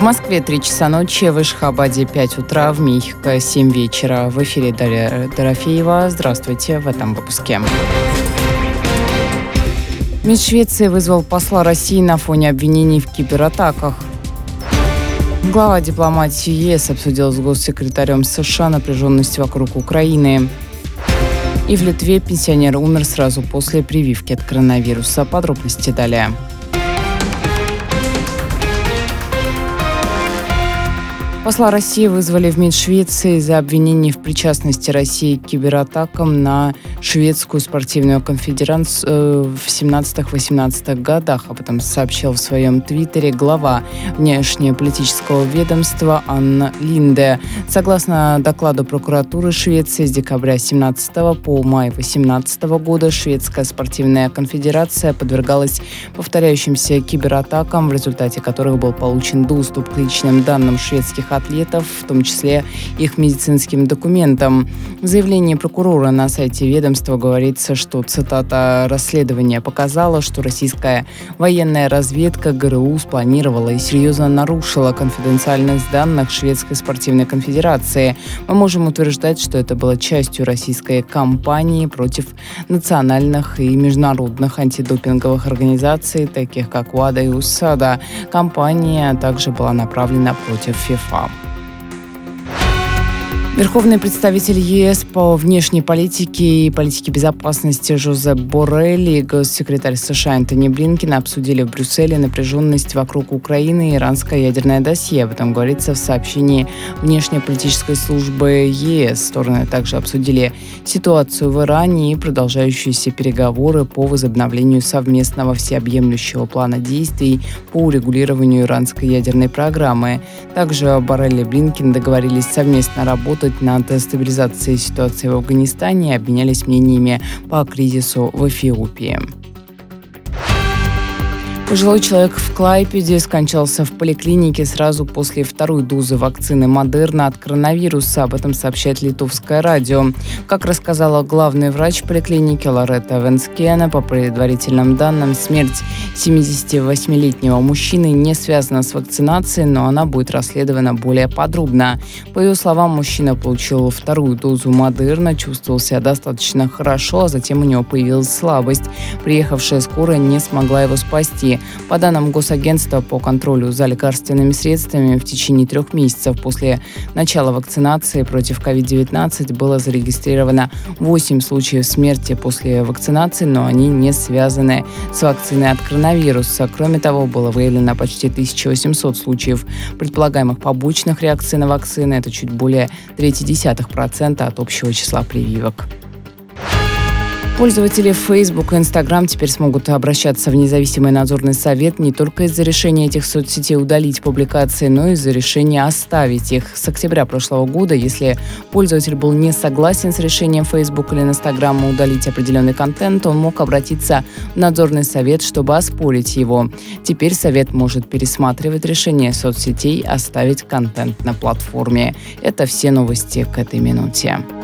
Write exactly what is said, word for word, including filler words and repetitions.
Москве три часа ночи, в Ашхабаде пять утра, в Мехико семь вечера. В эфире Дарья Дорофеева. Здравствуйте в этом выпуске. МИД Швеции вызвал посла России на фоне обвинений в кибератаках. Глава дипломатии ЕС обсудил с госсекретарем США напряженность вокруг Украины. И в Литве пенсионер умер сразу после прививки от коронавируса. Подробности далее. Посла России вызвали в МИД Швеции за обвинение в причастности России к кибератакам на шведскую спортивную конфедерацию в семнадцатых-восемнадцатых годах. Об этом сообщил в своем твиттере глава внешнеполитического ведомства Анна Линде. Согласно докладу прокуратуры Швеции, с декабря семнадцатого по май восемнадцатого года шведская спортивная конфедерация подвергалась повторяющимся кибератакам, в результате которых был получен доступ к личным данным шведских атлетов, в том числе их медицинским документам. В заявлении прокурора на сайте ведомства говорится, что, цитата, «расследование показало, что российская военная разведка ГРУ спланировала и серьезно нарушила конфиденциальность данных Шведской спортивной конфедерации. Мы можем утверждать, что это было частью российской кампании против национальных и международных антидопинговых организаций, таких как ВАДА и УСАДА. Кампания также была направлена против ФИФА». Верховный представитель ЕС по внешней политике и политике безопасности Жозеп Боррелл и госсекретарь США Энтони Блинкен обсудили в Брюсселе напряженность вокруг Украины и иранское ядерное досье. Об этом говорится в сообщении внешнеполитической службы ЕС. Стороны также обсудили ситуацию в Иране и продолжающиеся переговоры по возобновлению совместного всеобъемлющего плана действий по урегулированию иранской ядерной программы. Также Боррелл и Блинкен договорились совместно работать над стабилизацией ситуации в Афганистане и обменялись мнениями по кризису в Эфиопии. Пожилой человек в Клайпеде скончался в поликлинике сразу после второй дозы вакцины Модерна от коронавируса. Об этом сообщает литовское радио. Как рассказала главный врач поликлиники Лоретта Венскена, по предварительным данным, смерть семидесятивосьмилетнего мужчины не связана с вакцинацией, но она будет расследована более подробно. По ее словам, мужчина получил вторую дозу Модерна, чувствовал себя достаточно хорошо, а затем у него появилась слабость. Приехавшая скорая не смогла его спасти. По данным Госагентства по контролю за лекарственными средствами, в течение трех месяцев после начала вакцинации против ковид девятнадцать было зарегистрировано восемь случаев смерти после вакцинации, но они не связаны с вакциной от коронавируса. Кроме того, было выявлено почти тысяча восемьсот случаев предполагаемых побочных реакций на вакцины. Это чуть более ноль целых три десятых процента от общего числа прививок. Пользователи Facebook и Instagram теперь смогут обращаться в независимый надзорный совет не только из-за решения этих соцсетей удалить публикации, но и из-за решения оставить их. С октября прошлого года, если пользователь был не согласен с решением Facebook или Instagram удалить определенный контент, он мог обратиться в надзорный совет, чтобы оспорить его. Теперь совет может пересматривать решение соцсетей оставить контент на платформе. Это все новости к этой минуте.